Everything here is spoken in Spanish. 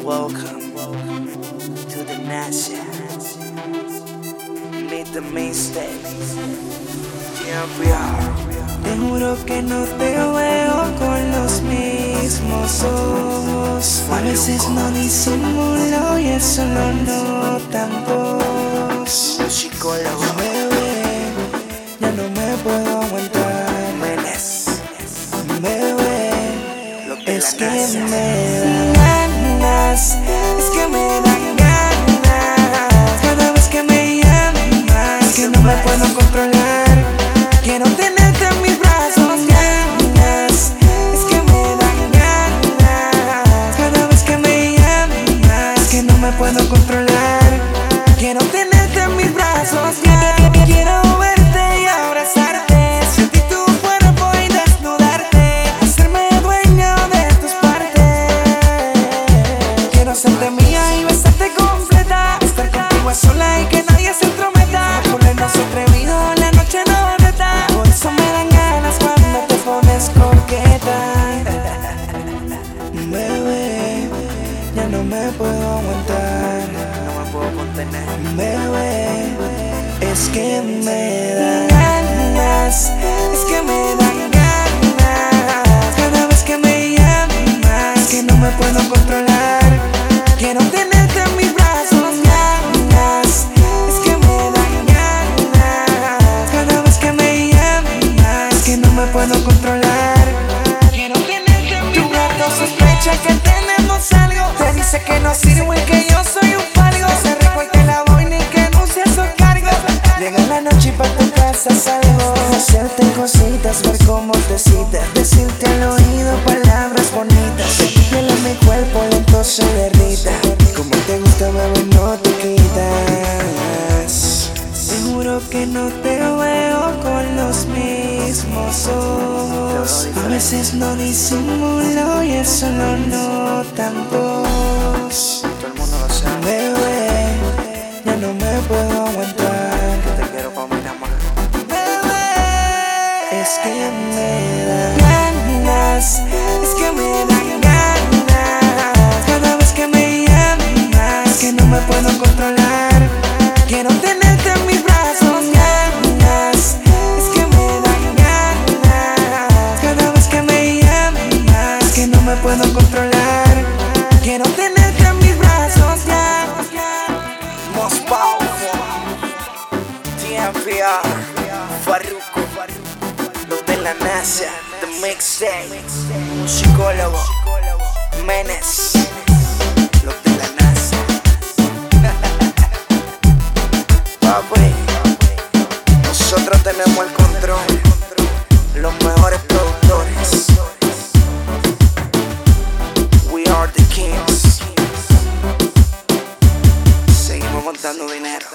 Welcome to the Nation. Meet the main stage. Te juro que no te veo con los mismos ojos. A veces no disimulo y eso lo notan todos. Bebé, ya no me puedo aguantar. Bebé, es que me dan ganas, es que me dan ganas. Cada vez que me llamas, que no me puedo controlar. Quiero tenerte en mis brazos, ganas, es que me dan ganas. Cada vez que me llamas, que no me puedo controlar. Quiero tenerte en mis brazos, quiero verte y abrazarte, sentir tu cuerpo y desnudarte, hacerme dueño de tus partes. Quiero hacerte mía y besarte completa, estar contigo a sola y que nadie se entrometa, ponernos atrevidos, la noche no reta. Por eso me dan ganas cuando te pones coqueta. Bebé, ya no me puedo aguantar, no me puedo contener. Bebé, es que me dan ganas, es que me dan ganas. Cada vez que me llamas, que no me puedo controlar. Quiero tenerte en mis brazos, ganas, es que me dan ganas. Cada vez que me llamas, que no me puedo controlar. Quiero tenerte en mis brazos. Tu gato sospecha que tenemos algo, te dice que no sirvo y que yo soy un falgo. Se recorte la boina y que no se esos cargos. Llega la noche y pa' tu casa salgo, hacerte cositas, ver cómo te citas, decirte al oído palabras bonitas, que tu piel en mi cuerpo lento se derrita. Como te gusta, bebé, no te quitas. Te juro que no te veo con los mismos ojos. A veces no disimulo y eso lo notan todos. Todo el mundo lo sabe. Bebé, ya no me puedo aguantar. Te quiero pa' mi amor. Bebé, es que me dan ganas, es que me dan ganas. Cada vez que me llamas, que no me puedo controlar. Quiero tenerte en mis brazos, ganas, es que me dan ganas. Cada vez que me llamas, que no me puedo controlar. Quiero tenerte en mis brazos, ya. Most powerful. TMPR. Farruko. Los de la NASA. The Mixtape. Musicólogo. Menes. Los de la NASA. Papi, nosotros tenemos el control. Los mejores productores. We are the kings. Seguimos montando dinero.